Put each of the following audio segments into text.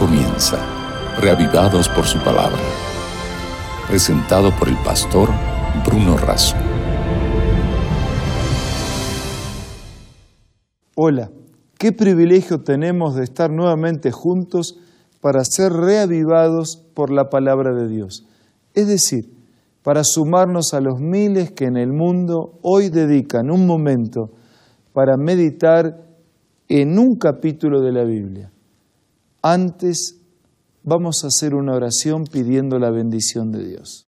comienza, reavivados por su palabra. Presentado por el pastor Bruno Razo. Hola, qué privilegio tenemos de estar nuevamente juntos para ser reavivados por la palabra de Dios. Es decir, para sumarnos a los miles que en el mundo hoy dedican un momento para meditar en un capítulo de la Biblia. Antes, vamos a hacer una oración pidiendo la bendición de Dios.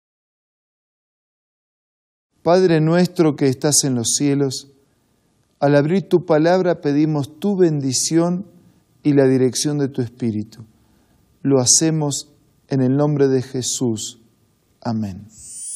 Padre nuestro que estás en los cielos, al abrir tu palabra pedimos tu bendición y la dirección de tu Espíritu. Lo hacemos en el nombre de Jesús. Amén.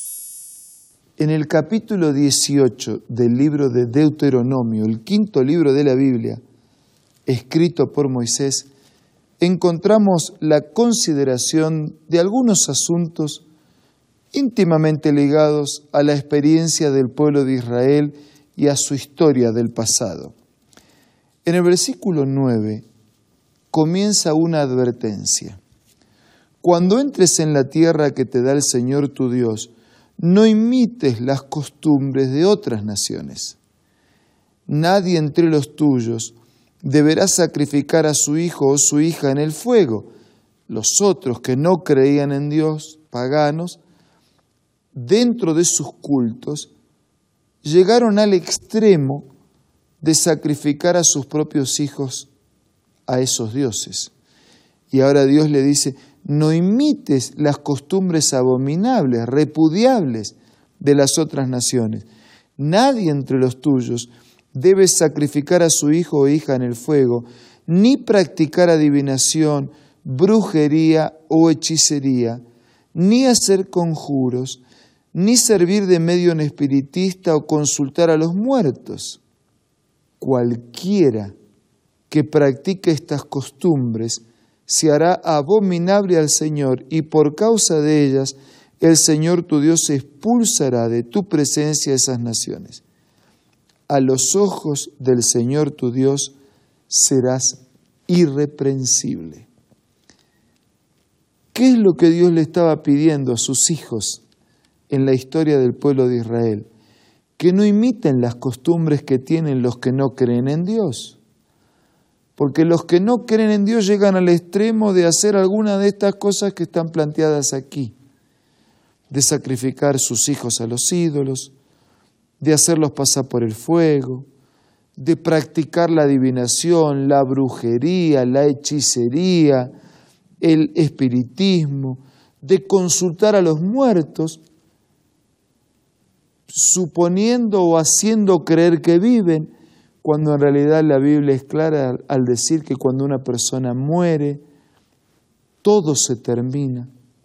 En el capítulo 18 del libro de Deuteronomio, el quinto libro de la Biblia, escrito por Moisés, encontramos la consideración de algunos asuntos íntimamente ligados a la experiencia del pueblo de Israel y a su historia del pasado. En el versículo 9 comienza una advertencia. Cuando entres en la tierra que te da el Señor tu Dios, no imites las costumbres de otras naciones. Nadie entre los tuyos deberá sacrificar a su hijo o su hija en el fuego. Los otros que no creían en Dios, paganos, dentro de sus cultos, llegaron al extremo de sacrificar a sus propios hijos a esos dioses. Y ahora Dios le dice, no imites las costumbres abominables, repudiables de las otras naciones. Nadie entre los tuyos debe sacrificar a su hijo o hija en el fuego, ni practicar adivinación, brujería o hechicería, ni hacer conjuros, ni servir de medio en espiritista o consultar a los muertos. Cualquiera que practique estas costumbres se hará abominable al Señor, y por causa de ellas el Señor tu Dios expulsará de tu presencia esas naciones. A los ojos del Señor tu Dios serás irreprensible. ¿Qué es lo que Dios le estaba pidiendo a sus hijos en la historia del pueblo de Israel? Que no imiten las costumbres que tienen los que no creen en Dios. Porque los que no creen en Dios llegan al extremo de hacer alguna de estas cosas que están planteadas aquí. De sacrificar sus hijos a los ídolos, de hacerlos pasar por el fuego, de practicar la adivinación, la brujería, la hechicería, el espiritismo, de consultar a los muertos, suponiendo o haciendo creer que viven, cuando en realidad la Biblia es clara al decir que cuando una persona muere, todo se termina,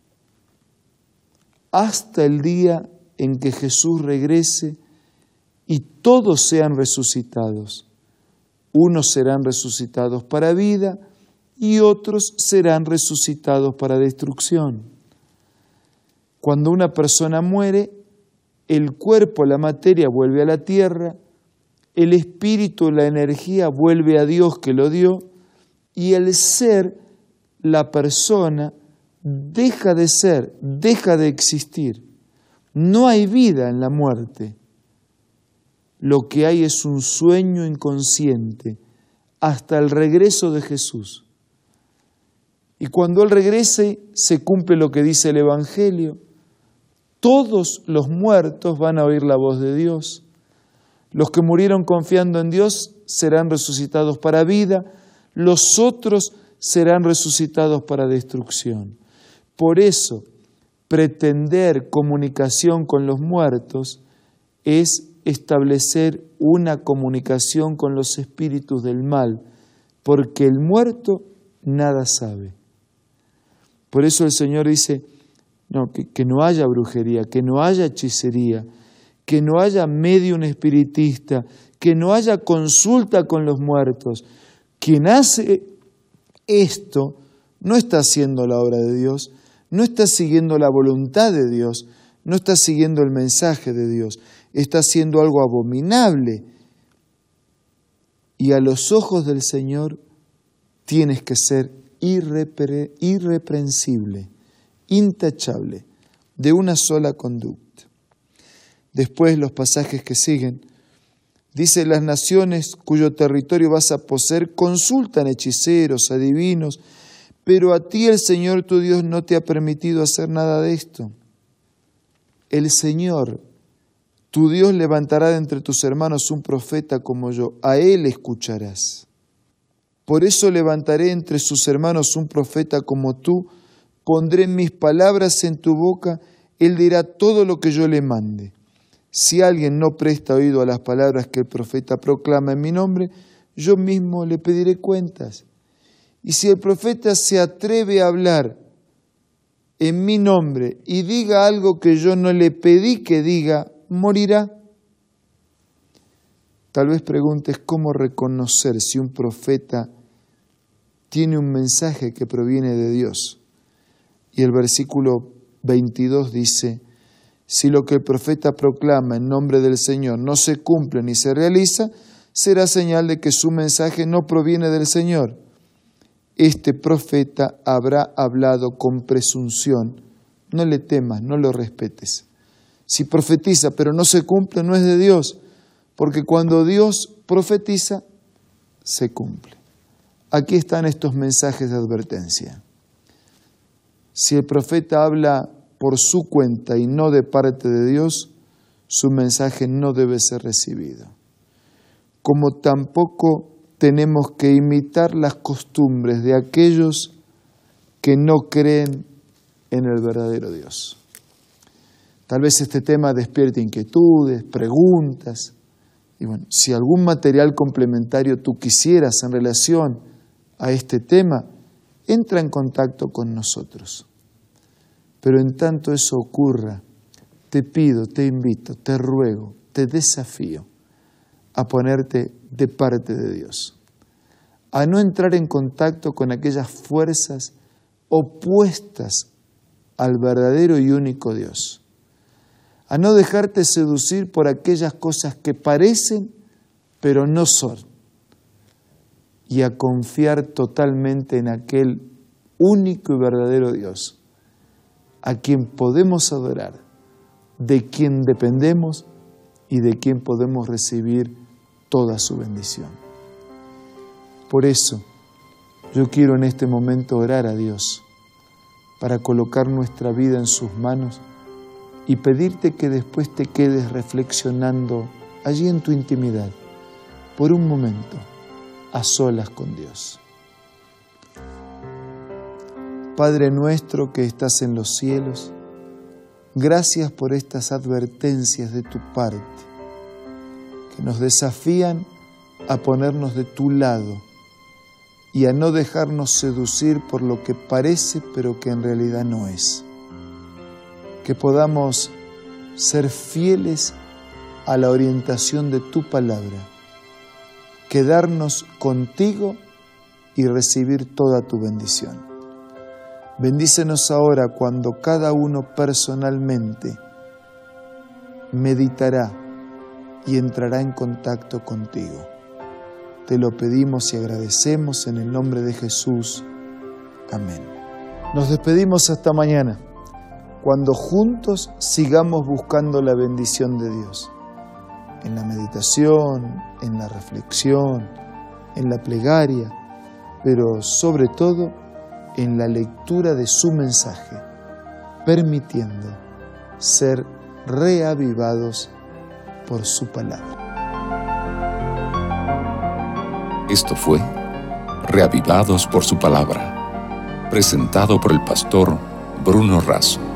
hasta el día en que Jesús regrese y todos sean resucitados. Unos serán resucitados para vida y otros serán resucitados para destrucción. Cuando una persona muere, el cuerpo, la materia, vuelve a la tierra, el espíritu, la energía, vuelve a Dios que lo dio, y el ser, la persona, deja de ser, deja de existir. No hay vida en la muerte. Lo que hay es un sueño inconsciente hasta el regreso de Jesús. Y cuando Él regrese, se cumple lo que dice el Evangelio. Todos los muertos van a oír la voz de Dios. Los que murieron confiando en Dios serán resucitados para vida, los otros serán resucitados para destrucción. Por eso, pretender comunicación con los muertos es establecer una comunicación con los espíritus del mal, porque el muerto nada sabe. Por eso el Señor dice, que no haya brujería, que no haya hechicería, que no haya medium espiritista, que no haya consulta con los muertos. Quien hace esto no está haciendo la obra de Dios, no está siguiendo la voluntad de Dios, no está siguiendo el mensaje de Dios, está haciendo algo abominable. Y a los ojos del Señor tienes que ser irreprensible, intachable, de una sola conducta. Después, los pasajes que siguen, dice: las naciones cuyo territorio vas a poseer consultan hechiceros, adivinos, pero a ti el Señor tu Dios no te ha permitido hacer nada de esto. El Señor, tu Dios, levantará de entre tus hermanos un profeta como yo, a él escucharás. Por eso levantaré entre sus hermanos un profeta como tú, pondré mis palabras en tu boca, él dirá todo lo que yo le mande. Si alguien no presta oído a las palabras que el profeta proclama en mi nombre, yo mismo le pediré cuentas. Y si el profeta se atreve a hablar en mi nombre y diga algo que yo no le pedí que diga, morirá. Tal vez preguntes cómo reconocer si un profeta tiene un mensaje que proviene de Dios. Y el versículo 22 dice: si lo que el profeta proclama en nombre del Señor no se cumple ni se realiza, será señal de que su mensaje no proviene del Señor. Este profeta habrá hablado con presunción. No le temas, no lo respetes. Si profetiza pero no se cumple, no es de Dios, porque cuando Dios profetiza, se cumple. Aquí están estos mensajes de advertencia. Si el profeta habla por su cuenta y no de parte de Dios, su mensaje no debe ser recibido. Como tampoco tenemos que imitar las costumbres de aquellos que no creen en el verdadero Dios. Tal vez este tema despierte inquietudes, preguntas. Y bueno, si algún material complementario tú quisieras en relación a este tema, entra en contacto con nosotros. Pero en tanto eso ocurra, te pido, te invito, te ruego, te desafío a ponerte de parte de Dios, a no entrar en contacto con aquellas fuerzas opuestas al verdadero y único Dios, a no dejarte seducir por aquellas cosas que parecen pero no son, y a confiar totalmente en aquel único y verdadero Dios, a quien podemos adorar, de quien dependemos y de quien podemos recibir toda su bendición. Por eso, yo quiero en este momento orar a Dios para colocar nuestra vida en sus manos y pedirte que después te quedes reflexionando allí en tu intimidad, por un momento, a solas con Dios. Padre nuestro que estás en los cielos, gracias por estas advertencias de tu parte, que nos desafían a ponernos de tu lado y a no dejarnos seducir por lo que parece pero que en realidad no es. Que podamos ser fieles a la orientación de tu palabra, quedarnos contigo y recibir toda tu bendición. Bendícenos ahora cuando cada uno personalmente meditará y entrará en contacto contigo. Te lo pedimos y agradecemos en el nombre de Jesús. Amén. Nos despedimos hasta mañana, cuando juntos sigamos buscando la bendición de Dios, en la meditación, en la reflexión, en la plegaria, pero sobre todo en la lectura de su mensaje, permitiendo ser reavivados por su palabra. Esto fue Reavivados por su palabra, presentado por el pastor Bruno Razo.